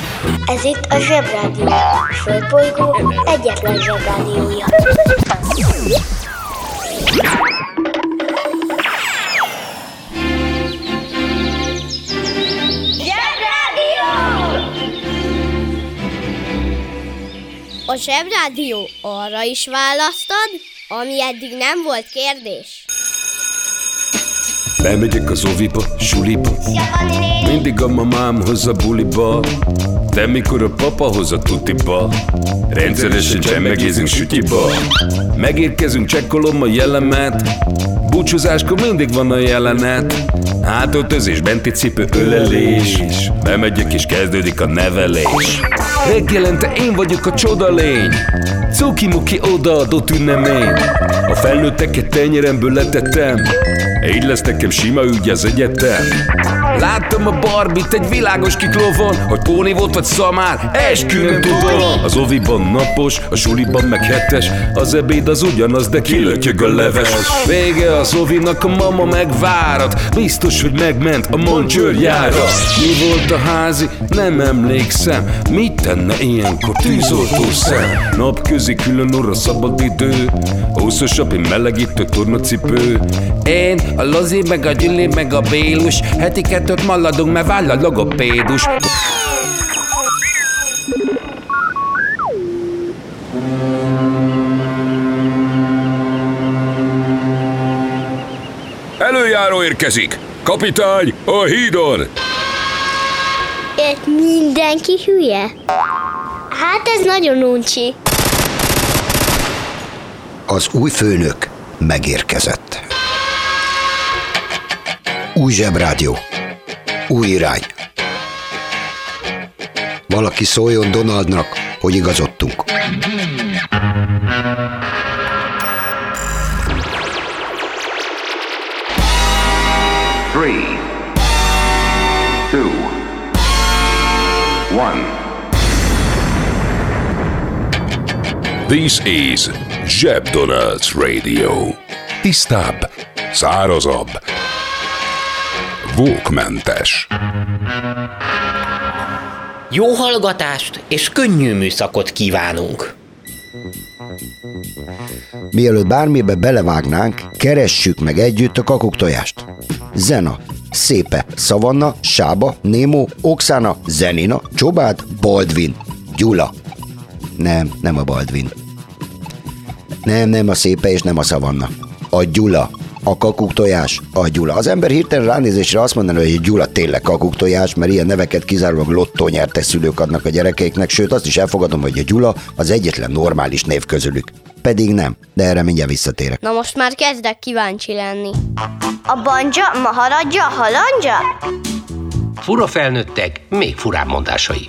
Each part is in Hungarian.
Ez itt a Zsebrádió, a Földbolygó egyetlen Zsebrádiója. A Zsebrádió arra is választad, ami eddig nem volt kérdés. Bemegyek az oviba, suliba, mindig a mamám hoz a buliba, de mikor a papa hoz a tutiba, rendszeresen csemmegézünk sütyiba. Megérkezünk, csekkolom a jellemet, búcsúzáskor mindig van a jelenet. Hátöltözés, benti cipő, ölelés, bemegyek és kezdődik a nevelés. Reggelente én vagyok a csoda lény, cuki-muki odaadott ünnemény. A felnőtteket tenyeremből letettem, így lesz nekem sima ügy az egyetem. Láttam a Barbit egy világos kiklovon, hogy póni volt vagy szamár, eskü nem tudom. Az oviban napos, a suliban meg hetes, az ebéd az ugyanaz, de kilötyög a leves. Vége az ovinak, a mama megvárat, biztos, hogy megment a Moncsőrjára. Mi volt a házi? Nem emlékszem, mit tenne ilyenkor tűzoltó szem? Napközi külön orra szabad idő, húszosabb, én melegítő tornacipő. Én, a Lozi, meg a Gyüli, meg a Bélus, heti kettőt maladunk, mert váll a logopédus. Előjáró érkezik! Kapitány, a hídon! Itt mindenki hülye? Hát ez nagyon uncsi. Az új főnök megérkezett. Új Zsebrádió. Új irány. Valaki szóljon Donaldnak, hogy igazodtunk. Three, two, one. This is Zseb Donald's Radio. Tisztább, szárazabb, vókmentes. Jó hallgatást és könnyű műszakot kívánunk! Mielőtt bármibe belevágnánk, keressük meg együtt a kakuktojást. Zena, Szépe, Szavanna, Sába, Némó, Oksana, Zenina, Csobád, Baldvin, Gyula. Nem a Baldvin. Nem a Szépe és nem a Szavanna. A Gyula. A kakuktojás, a Gyula. Az ember hirtelen ránézésre azt mondaná, hogy a Gyula tényleg kakuktojás, mert ilyen neveket kizárólag lottónyertes szülők adnak a gyerekeiknek, sőt azt is elfogadom, hogy a Gyula az egyetlen normális név közülük. Pedig nem, de erre mindjárt visszatérek. Na most már kezdek kíváncsi lenni. A banja, maharadja, halandja? Fura felnőttek, még furább mondásai.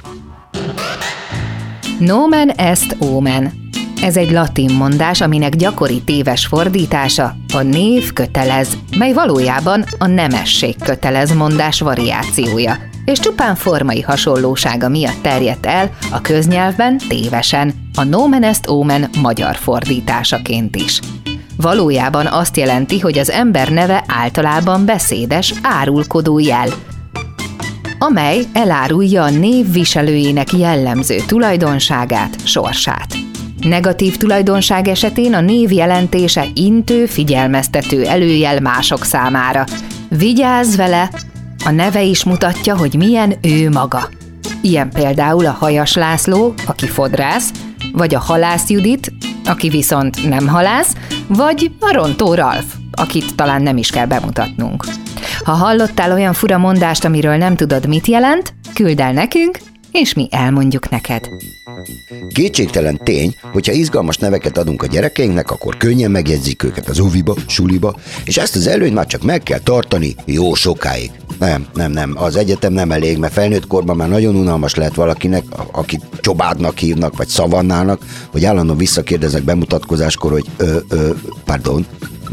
Nomen est omen. Ez egy latin mondás, aminek gyakori téves fordítása a név kötelez, mely valójában a nemesség kötelez mondás variációja, és csupán formai hasonlósága miatt terjedt el a köznyelvben tévesen, a nomen est omen magyar fordításaként is. Valójában azt jelenti, hogy az ember neve általában beszédes, árulkodó jel, amely elárulja a név viselőjének jellemző tulajdonságát, sorsát. Negatív tulajdonság esetén a név jelentése intő, figyelmeztető előjel mások számára. Vigyázz vele! A neve is mutatja, hogy milyen ő maga. Ilyen például a Hajas László, aki fodrász, vagy a Halász Judit, aki viszont nem halász, vagy a Rontó Ralf, akit talán nem is kell bemutatnunk. Ha hallottál olyan fura mondást, amiről nem tudod, mit jelent, küldd el nekünk, és mi elmondjuk neked. Kétségtelen tény, hogyha izgalmas neveket adunk a gyerekeinknek, akkor könnyen megjegyzik őket az oviba, suliba, és ezt az előnyt már csak meg kell tartani jó sokáig. Nem, az egyetem nem elég, mert felnőtt korban már nagyon unalmas lehet valakinek, akit Csobádnak hívnak, vagy Szavannának, hogy állandóan visszakérdeznek bemutatkozáskor, hogy pardon,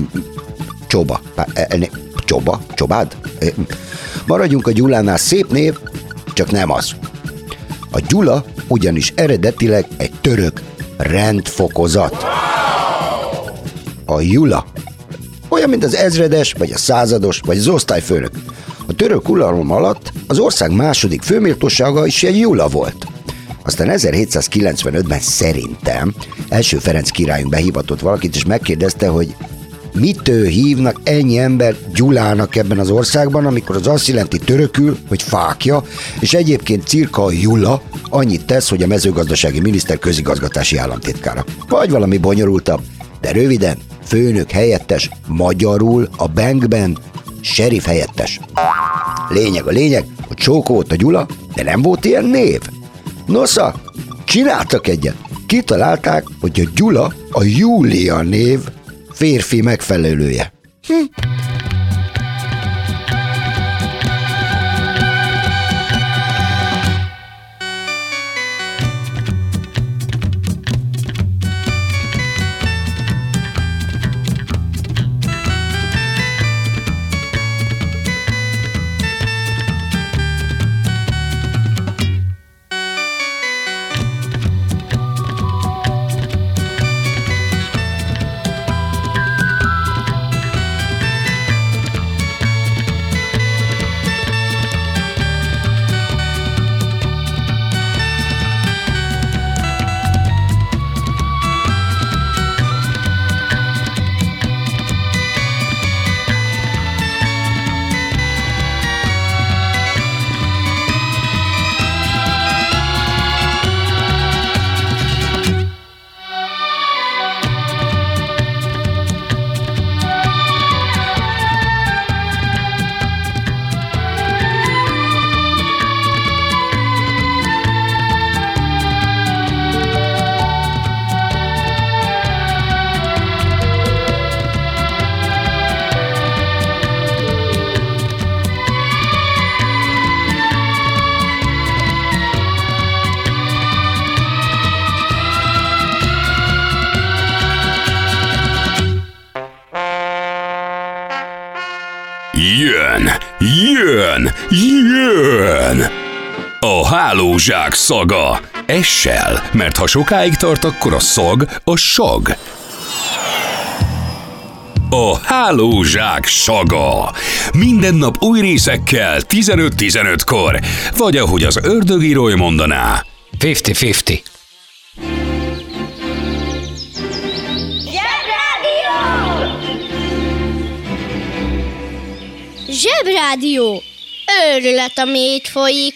Csobád? Maradjunk a Gyulánál, szép név, csak nem az. A Gyula ugyanis eredetileg egy török rendfokozat. A Jula olyan, mint az ezredes, vagy a százados, vagy az osztályfőnök. A török uralom alatt az ország második főméltósága is egy Gyula volt. Aztán 1795-ben szerintem első Ferenc királyunk behívatott valakit, és megkérdezte, hogy mitől hívnak ennyi ember Gyulának ebben az országban, amikor az azt jelenti törökül, hogy fákja, és egyébként cirka a Gyula annyit tesz, hogy a mezőgazdasági miniszter közigazgatási államtitkára. Vagy valami bonyolultabb, de röviden főnök helyettes, magyarul a bankben sheriff helyettes. Lényeg a lényeg, hogy csókó volt a Gyula, de nem volt ilyen név. Nosza, csináltak egyet. Kitalálták, hogy a Gyula a Júlia név férfi megfelelője. Jön! A hálózsák szaga. Essel, mert ha sokáig tart, akkor a szag a sag. A hálózsák saga. Minden nap új részekkel 15-15-kor, vagy ahogy az ördögírói mondaná, 50-50. Zsebrádió! Őrület, ami itt folyik.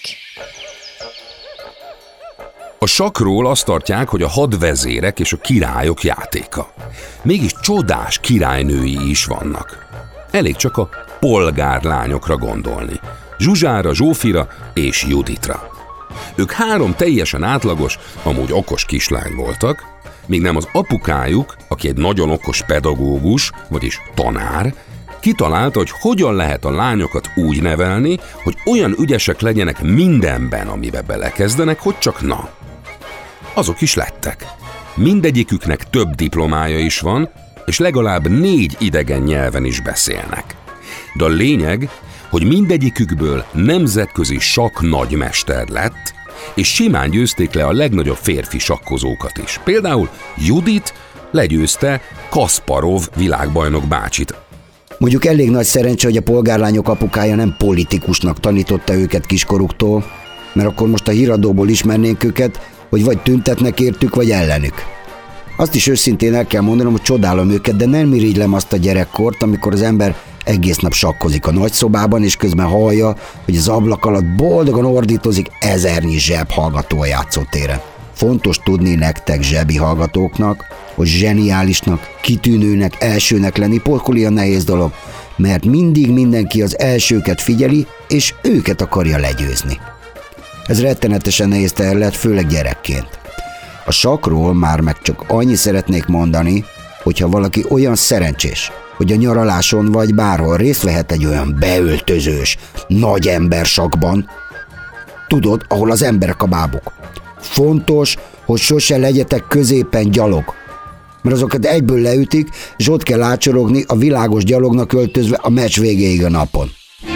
A sakkról azt tartják, hogy a hadvezérek és a királyok játéka. Mégis csodás királynői is vannak. Elég csak a polgárlányokra gondolni. Zsuzsára, Zsófira és Juditra. Ők 3 teljesen átlagos, amúgy okos kislány voltak, míg nem az apukájuk, aki egy nagyon okos pedagógus, vagyis tanár, kitalálta, hogy hogyan lehet a lányokat úgy nevelni, hogy olyan ügyesek legyenek mindenben, amibe belekezdenek, hogy csak na. Azok is lettek. Mindegyiküknek több diplomája is van, és legalább 4 idegen nyelven is beszélnek. De a lényeg, hogy mindegyikükből nemzetközi sakk nagymester lett, és simán győzték le a legnagyobb férfi sakkozókat is. Például Judit legyőzte Kasparov világbajnok bácsit. Mondjuk elég nagy szerencse, hogy a polgárlányok apukája nem politikusnak tanította őket kiskoruktól, mert akkor most a híradóból ismernénk őket, hogy vagy tüntetnek értük, vagy ellenük. Azt is őszintén el kell mondanom, hogy csodálom őket, de nem irigylem azt a gyerekkort, amikor az ember egész nap sakkozik a nagyszobában, és közben hallja, hogy az ablak alatt boldogan ordítozik 1000-nyi zseb hallgató a játszótéren. Fontos tudni nektek, zsebi hallgatóknak, hogy zseniálisnak, kitűnőnek, elsőnek lenni pokoli a nehéz dolog, mert mindig mindenki az elsőket figyeli, és őket akarja legyőzni. Ez rettenetesen nehéz terület, főleg gyerekként. A sakkról már meg csak annyi szeretnék mondani, hogyha valaki olyan szerencsés, hogy a nyaraláson vagy bárhol részt vehet egy olyan beöltözős, nagy ember sakkban, tudod, ahol az emberek a bábuk. Fontos, hogy sose legyetek középen gyalog, mert azokat egyből leütik, és ott kell ácsorogni a világos gyalognak öltözve a meccs végéig a napon.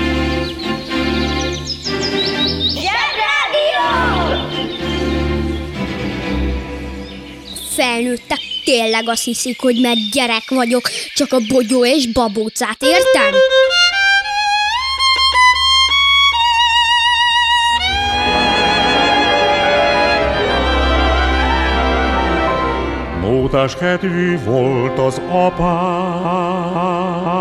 Felnőttek tényleg azt hiszik, hogy mert gyerek vagyok, csak a bogyó és babócát értem? Kutatáskedvű volt az apám.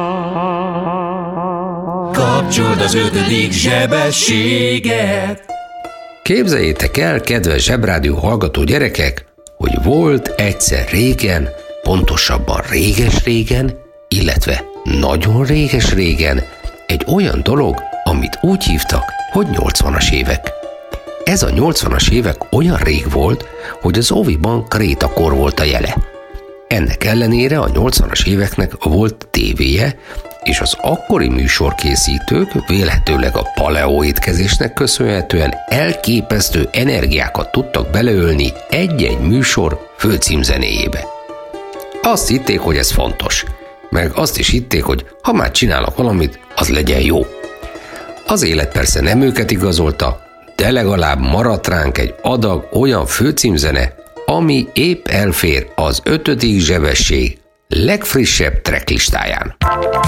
Kapcsold az 5. zsebességet! Képzeljétek el, kedves Zsebrádió hallgató gyerekek, hogy volt egyszer régen, pontosabban réges-régen, illetve nagyon réges-régen egy olyan dolog, amit úgy hívtak, hogy 80-as évek. Ez a 80-as évek olyan rég volt, hogy az óviban krétakor volt a jele. Ennek ellenére a 80-as éveknek volt tévéje, és az akkori műsorkészítők vélhetőleg a paleoétkezésnek köszönhetően elképesztő energiákat tudtak beleölni egy-egy műsor főcímzenéjébe. Azt hitték, hogy ez fontos, meg azt is hitték, hogy ha már csinálnak valamit, az legyen jó. Az élet persze nem őket igazolta, de legalább maradt ránk egy adag olyan főcímzene, ami épp elfér az 5. zsebesség legfrissebb tracklistáján.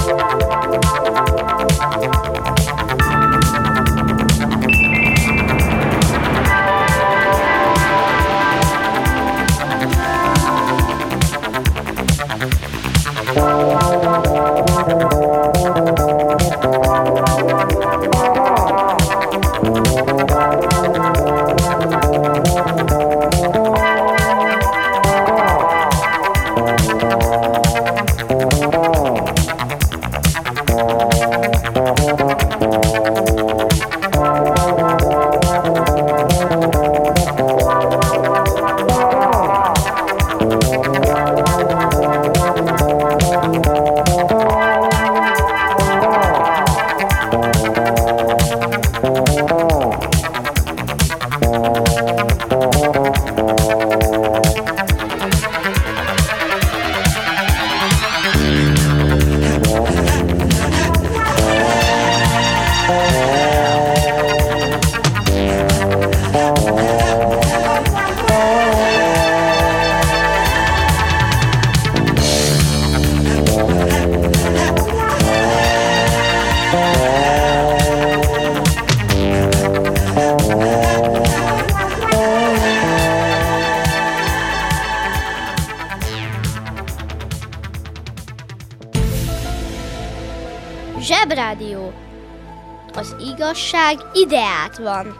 Zsebrádió. Az igazság ideát van.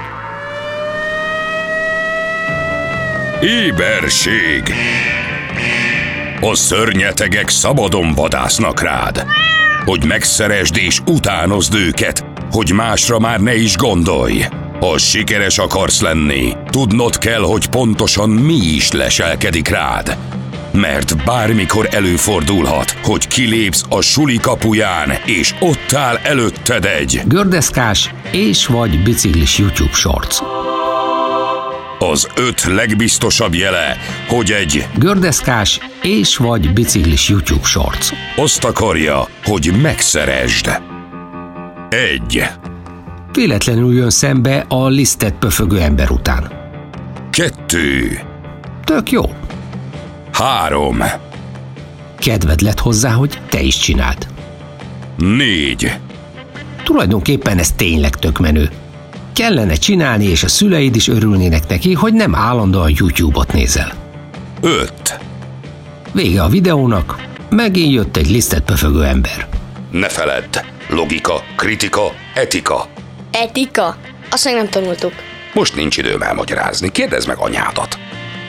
Éberség! A szörnyetegek szabadon vadásznak rád, hogy megszeresd és utánozd őket, hogy másra már ne is gondolj. Ha sikeres akarsz lenni, tudnod kell, hogy pontosan mi is leselkedik rád. Mert bármikor előfordulhat, hogy kilépsz a suli kapuján, és ott áll előtted egy gördeszkás és vagy biciklis YouTube shorts. Az 5 legbiztosabb jele, hogy egy gördeszkás és vagy biciklis YouTube shorts azt akarja, hogy megszeresd. 1. Véletlenül jön szembe a lisztet pöfögő ember után. 2. Tök jó. 3. Kedved lett hozzá, hogy te is csináld. 4. Tulajdonképpen ez tényleg tök menő. Kellene csinálni, és a szüleid is örülnének neki, hogy nem állandóan YouTube-ot nézel. 5. Vége a videónak, megint jött egy lisztet pöfögő ember. Ne feledd, logika, kritika, etika. Etika? Azt meg nem tanultuk. Most nincs időm elmagyarázni, kérdezd meg anyádat.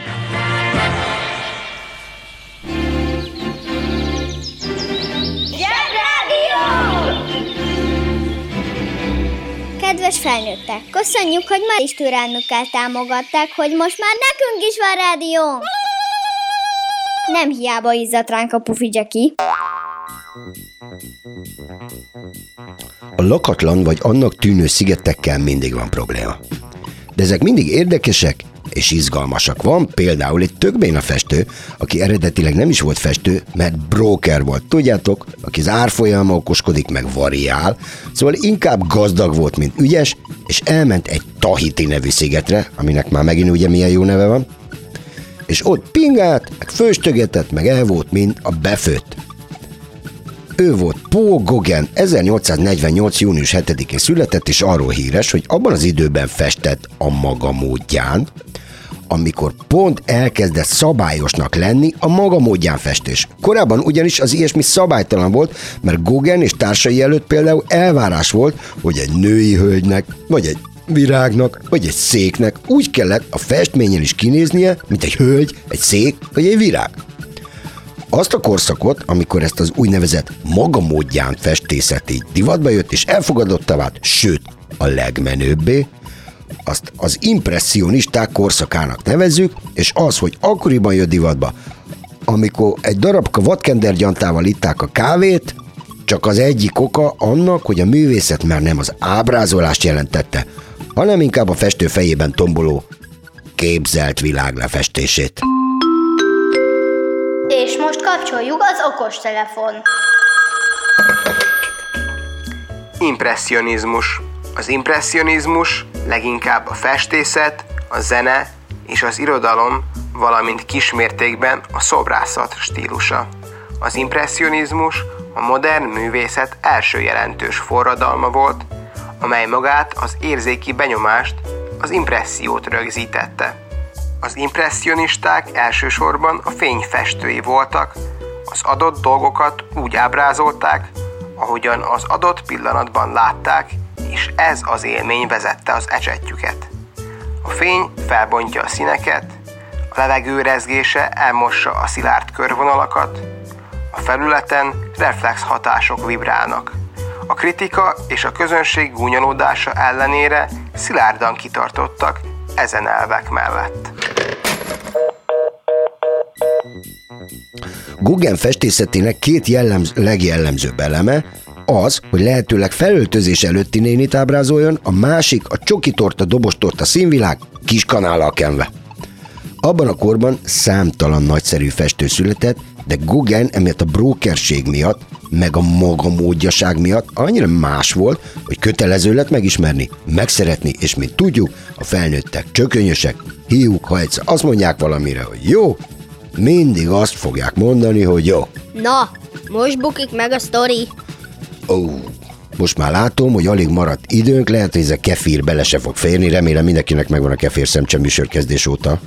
Kedves felnőttek, köszönjük, hogy ma is türelmükkel támogatták, hogy most már nekünk is van rádió. Nem hiába izzadt ránk a Pufi Jackie. A lakatlan vagy annak tűnő szigetekkel mindig van probléma. De ezek mindig érdekesek és izgalmasak. Van például egy tök béna festő, aki eredetileg nem is volt festő, mert broker volt. Tudjátok, aki az árfolyama okoskodik, meg variál, szóval inkább gazdag volt, mint ügyes, és elment egy Tahiti nevű szigetre, aminek már megint ugye milyen jó neve van, és ott pingált, meg főstögetett, meg el volt, mint a befőtt. Ő volt Paul Gauguin, 1848. június 7-én született, és arról híres, hogy abban az időben festett a maga módján, amikor pont elkezdett szabályosnak lenni a maga módján festés. Korábban ugyanis az ilyesmi szabálytalan volt, mert Gauguin és társai előtt például elvárás volt, hogy egy női hölgynek, vagy egy virágnak, vagy egy széknek úgy kellett a festményen is kinéznie, mint egy hölgy, egy szék, vagy egy virág. Azt a korszakot, amikor ezt az úgynevezett maga módján festészet így divatba jött és elfogadottá vált, sőt, a legmenőbbé, azt az impresszionisták korszakának nevezzük, és az, hogy akkoriban jött divatba, amikor egy darabka vadkendergyantával itták a kávét, csak az egyik oka annak, hogy a művészet már nem az ábrázolást jelentette, hanem inkább a festő fejében tomboló képzelt világ lefestését. És most kapcsoljuk az okostelefon. Impresszionizmus. Az impresszionizmus leginkább a festészet, a zene és az irodalom, valamint kismértékben a szobrászat stílusa. Az impresszionizmus a modern művészet első jelentős forradalma volt, amely magát az érzéki benyomást, az impressziót rögzítette. Az impresszionisták elsősorban a fényfestői voltak, az adott dolgokat úgy ábrázolták, ahogyan az adott pillanatban látták, és ez az élmény vezette az ecsetjüket. A fény felbontja a színeket, a levegő rezgése elmossa a szilárd körvonalakat, a felületen reflex hatások vibrálnak. A kritika és a közönség gúnyolódása ellenére szilárdan kitartottak ezen elvek mellett. Gauguin festészetének két legjellemzőbb eleme az, hogy lehetőleg felöltözés előtti nénit ábrázoljon, a másik a csokitorta, dobostorta színvilág kis kanállal kenve. Abban a korban számtalan nagyszerű festő született, de Gauguin emiatt a brókerség miatt, meg a maga módjaság miatt annyira más volt, hogy kötelező lett megismerni, megszeretni, és mint tudjuk, a felnőttek csökönyösek, hiúk, ha egyszer azt mondják valamire, hogy jó, mindig azt fogják mondani, hogy jó. Na, most bukik meg a sztori. Most már látom, hogy alig maradt időnk, lehet, hogy ez a kefír bele se fog férni, remélem mindenkinek megvan a kefír szemcse műsorkezdés óta.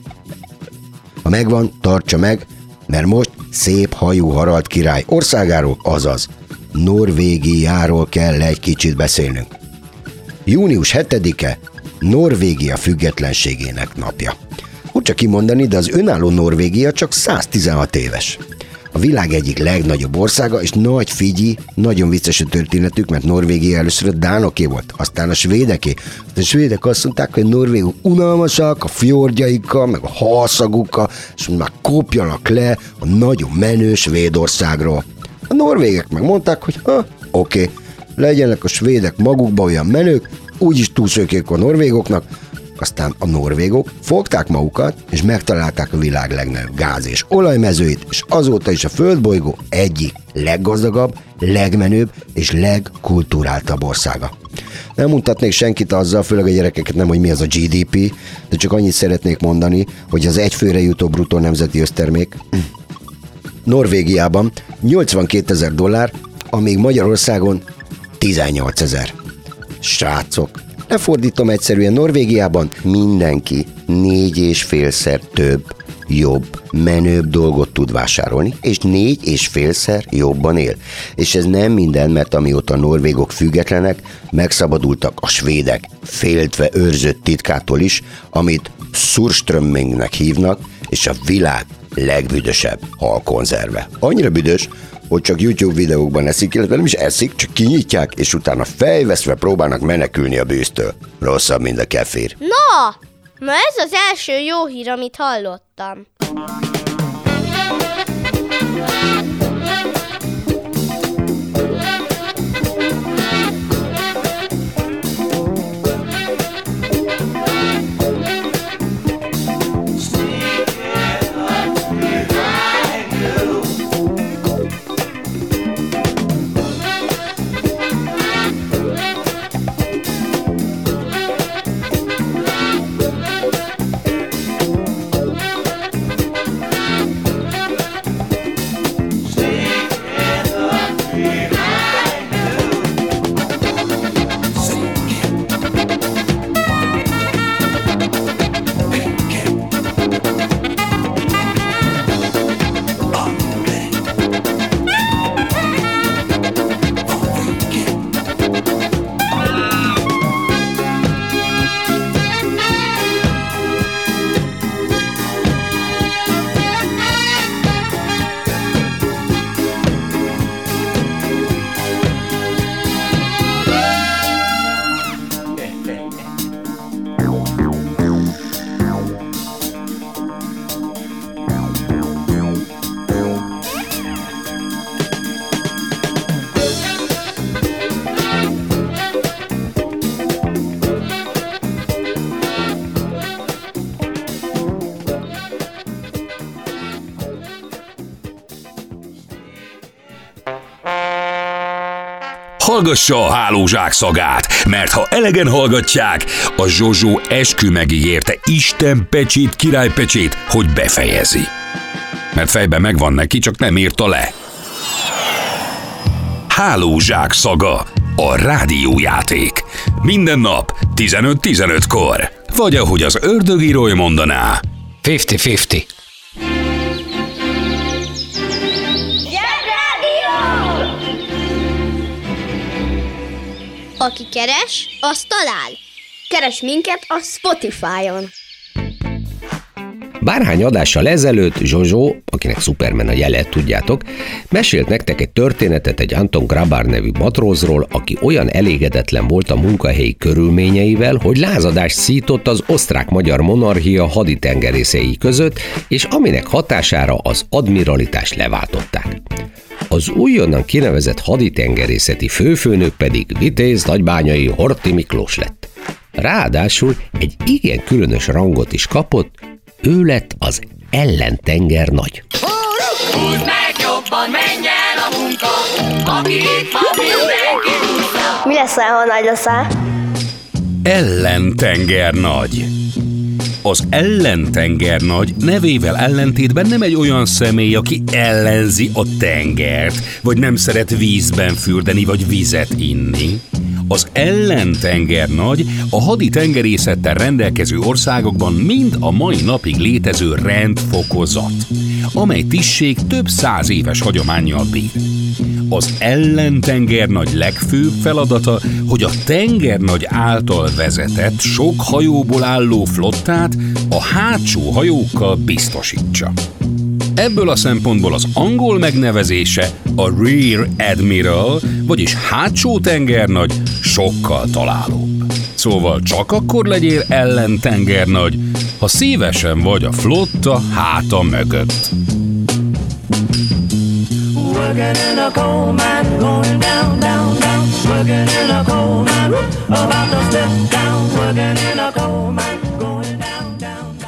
Ha megvan, tartsa meg, mert most szép hajú Harald király országáról, azaz Norvégiáról kell egy kicsit beszélnünk. Június 7-e Norvégia függetlenségének napja. Úgy csak kimondani, de az önálló Norvégia csak 116 éves. A világ egyik legnagyobb országa, és nagy figyi, nagyon vicces a történetük, mert Norvégia először a dánoké volt, aztán a svédeké. A svédek azt mondták, hogy a norvégok unalmasak, a fjordjaikkal, meg a halszagukkal, és már kopjanak le a nagyon menő Svédországról. A norvégek megmondták, hogy oké, legyenek a svédek magukba olyan menők, úgyis túlszökék a norvégoknak. Aztán a norvégok fogták magukat, és megtalálták a világ legnagyobb gáz- és olajmezőit, és azóta is a földbolygó egyik leggazdagabb, legmenőbb és legkulturáltabb országa. Nem mutatnék senkit azzal, főleg a gyerekeket nem, hogy mi az a GDP, de csak annyit szeretnék mondani, hogy az egyfőre jutó bruttó nemzeti össztermék Norvégiában $82 000, amíg Magyarországon 18 000. Srácok, lefordítom egyszerűen, Norvégiában mindenki 4,5-szer több, jobb, menőbb dolgot tud vásárolni, és 4,5-szer jobban él. És ez nem minden, mert amióta a norvégok függetlenek, megszabadultak a svédek féltve őrzött titkától is, amit surströmmingnek hívnak, és a világ legbüdösebb halkonzerve. Annyira büdös, hogy csak YouTube videókban eszik, illetve nem is eszik, csak kinyitják, és utána fejveszve próbálnak menekülni a bűztől. Rosszabb, mint a kefír. Na, ez az első jó hír, amit hallottam. hallgassa a Hálózsák szagát, mert ha elegen hallgatják, a Zsozsó eskü megígérte Isten pecsét, királypecsét, hogy befejezi. Mert fejben megvan neki, csak nem írta le. Hálózsák szaga, a rádiójáték. Minden nap 15-15-kor. Vagy ahogy az ördögírói mondaná, 50-50. Aki keres, az talál. Keres minket a Spotify-on. Bárhány adással ezelőtt Zsozsó, akinek Superman a jele, tudjátok, mesélt nektek egy történetet egy Anton Grabár nevű matrózról, aki olyan elégedetlen volt a munkahelyi körülményeivel, hogy lázadást szított az osztrák-magyar monarchia haditengerészei között, és aminek hatására az admiralitást leváltották. Az újonnan kinevezett haditengerészeti főfőnök pedig Vitéz nagybányai Horthy Miklós lett. Ráadásul egy igen különös rangot is kapott, ő lett az ellentenger nagy. Húzd meg jobban, menj el a munka, aki itt van, mindenki húzza. Mi leszel, ha nagy leszel? ellentenger nagy. Az ellentengernagy nevével ellentétben nem egy olyan személy, aki ellenzi a tengert, vagy nem szeret vízben fürdeni, vagy vizet inni. Az ellentengernagy a haditengerészettel rendelkező országokban mind a mai napig létező rendfokozat, amely tisztség több 100 éves hagyománnyal bír. Az ellentengernagy legfőbb feladata, hogy a tengernagy által vezetett, sok hajóból álló flottát a hátsó hajókkal biztosítsa. Ebből a szempontból az angol megnevezése, a Rear Admiral, vagyis hátsó tengernagy sokkal találóbb. Szóval csak akkor legyél ellentengernagy, ha szívesen vagy a flotta háta mögött. Working in a coal mine, going down, down, down. Working in a coal mine, about to step down. Working in a coal mine, going down, down,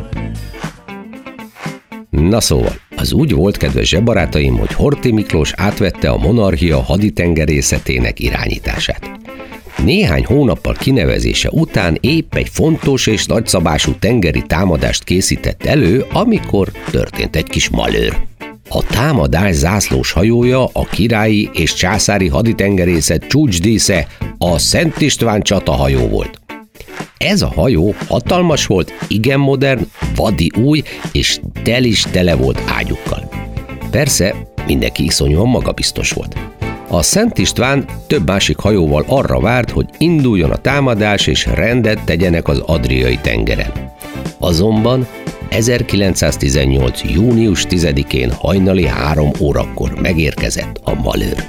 down. Na szóval, az úgy volt, kedves zsebarátaim, hogy Horthy Miklós átvette a monarchia haditengerészetének irányítását. Néhány hónappal kinevezése után épp egy fontos és nagyszabású tengeri támadást készített elő, amikor történt egy kis malőr. A támadás zászlós hajója a királyi és császári haditengerészet csúcsdísze, a Szent István csatahajó volt. Ez a hajó hatalmas volt, igen modern, vadi új, és tele volt ágyukkal. Persze, mindenki iszonyúan magabiztos volt. A Szent István több másik hajóval arra várt, hogy induljon a támadás, és rendet tegyenek az Adriai tengeren. Azonban 1918. június 10-én hajnali 3 órakor megérkezett a malőr.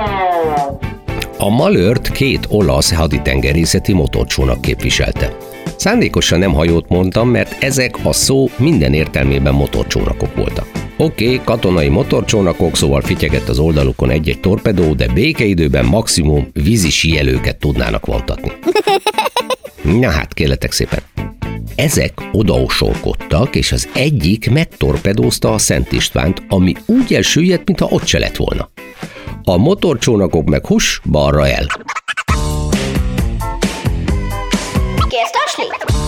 A malőrt 2 olasz haditengerészeti motorcsónak képviselte. Szándékosan nem hajót mondtam, mert ezek a szó minden értelmében motorcsónakok voltak. Oké, katonai motorcsónakok, szóval fityegett az oldalukon egy-egy torpedó, de békeidőben maximum vízi síelőket tudnának vontatni. Na hát, kérletek szépen. Ezek odaosolkodtak, és az egyik megtorpedózta a Szent Istvánt, ami úgy elsüllyedt, mintha ott se lett volna. A motorcsónakok meg huss, balra el. Kérsz tasni?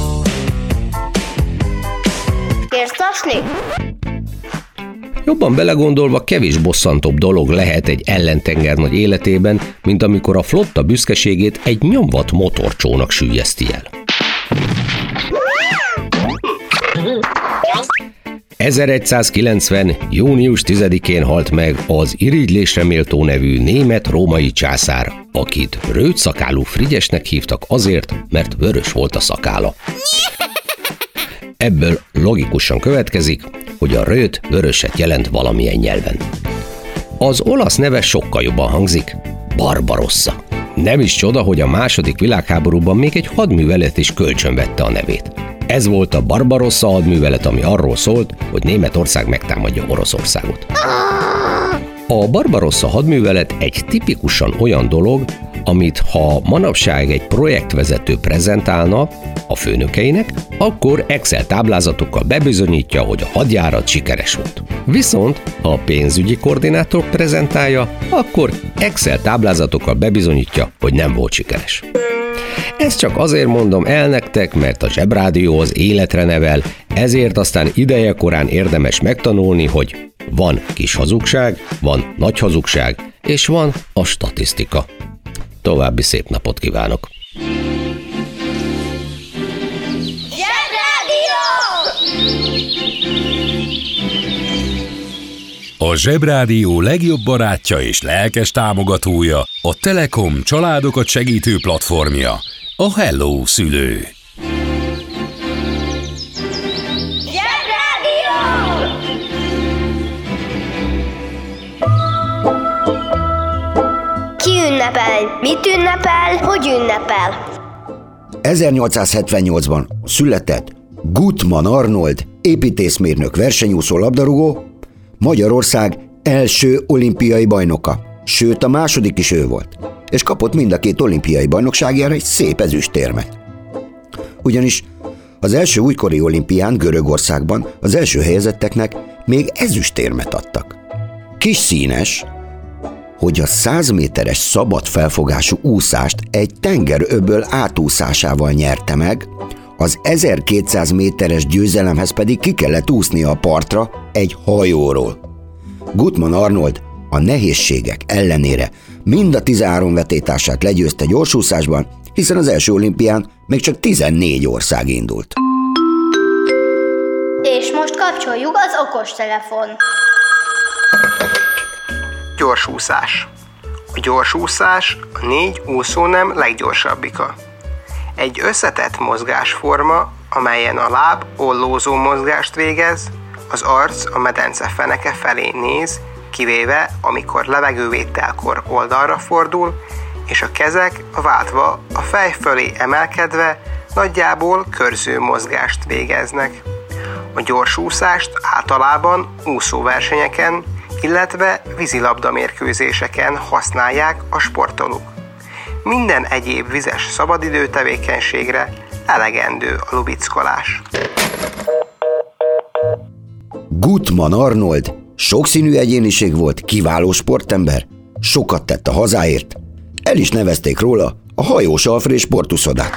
Kérsz tasni? Jobban belegondolva kevés bosszantóbb dolog lehet egy ellentengernagy életében, mint amikor a flotta büszkeségét egy nyomvat motorcsónak süllyeszti el. 1190. június 10-én halt meg az irigylésre méltó nevű német-római császár, akit rövidszakálú Frigyesnek hívtak azért, mert vörös volt a szakála. Ebből logikusan következik, hogy a rövid vöröset jelent valamilyen nyelven. Az olasz neve sokkal jobban hangzik, Barbarossa. Nem is csoda, hogy a II. Világháborúban még egy hadművelet is kölcsönvette a nevét. Ez volt a Barbarossa hadművelet, ami arról szólt, hogy Németország megtámadja Oroszországot. A Barbarossa hadművelet egy tipikusan olyan dolog, amit ha manapság egy projektvezető prezentálna a főnökeinek, akkor Excel táblázatokkal bebizonyítja, hogy a hadjárat sikeres volt. Viszont ha a pénzügyi koordinátor prezentálja, akkor Excel táblázatokkal bebizonyítja, hogy nem volt sikeres. Ezt csak azért mondom el nektek, mert a Zsebrádió az életre nevel, ezért aztán idejekorán érdemes megtanulni, hogy van kis hazugság, van nagy hazugság, és van a statisztika. További szép napot kívánok! Zsebrádió! A Zsebrádió legjobb barátja és lelkes támogatója a Telekom családokat segítő platformja, a Hello Szülő. Zsebrádió! Ki ünnepel? Mit ünnepel? Hogy ünnepel? 1878-ban született Gutmann Arnold, építészmérnök, versenyúszó, labdarúgó, Magyarország első olimpiai bajnoka, sőt a második is ő volt, és kapott mind a két olimpiai bajnokságjára egy szép ezüstérmet. Ugyanis az első újkori olimpián Görögországban az első helyezetteknek még ezüstérmet adtak. Kis színes, hogy a 100 méteres szabad felfogású úszást egy tengeröböl átúszásával nyerte meg, az 1200 méteres győzelemhez pedig ki kellett úsznia a partra egy hajóról. Gutmann Arnold a nehézségek ellenére mind a 13 vetétársát legyőzte gyorsúszásban, hiszen az első olimpián még csak 14 ország indult. És most kapcsoljuk az okostelefon. Gyorsúszás. A gyorsúszás a 4 úszónem leggyorsabbika. Egy összetett mozgásforma, amelyen a láb ollózó mozgást végez, az arc a medence feneke felé néz, kivéve amikor levegővételkor oldalra fordul, és a kezek váltva a fej fölé emelkedve nagyjából körző mozgást végeznek. A gyorsúszást általában úszóversenyeken, illetve vízilabdamérkőzéseken használják a sportolók. Minden egyéb vizes szabadidő tevékenységre elegendő a lubickolás. Gutmann Arnold sokszínű egyéniség volt, kiváló sportember, sokat tett a hazáért, el is nevezték róla a Hajós Alfréd sportuszodát.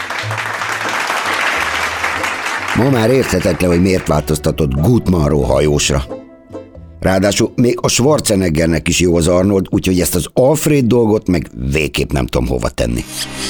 Ma már érthetetlen, hogy miért változtatott Gutmannról hajósra. Ráadásul még a Schwarzeneggernek is jó az Arnold, úgyhogy ezt az Alfréd dolgot meg végképp nem tudom hova tenni.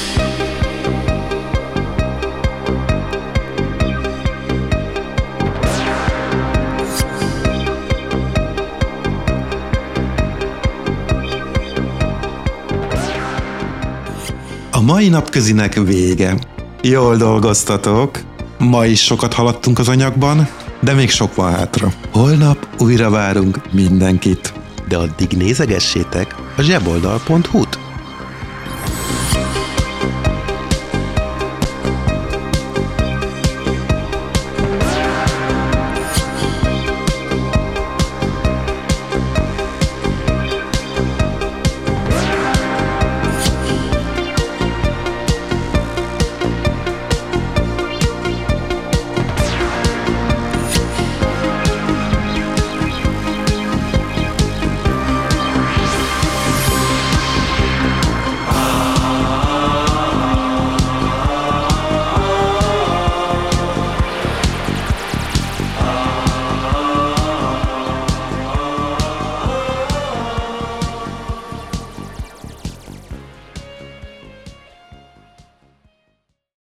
A mai napközinek vége. Jól dolgoztatok. Ma is sokat haladtunk az anyagban, de még sok van hátra. Holnap újra várunk mindenkit. De addig nézegessétek a zseboldal.hu-t.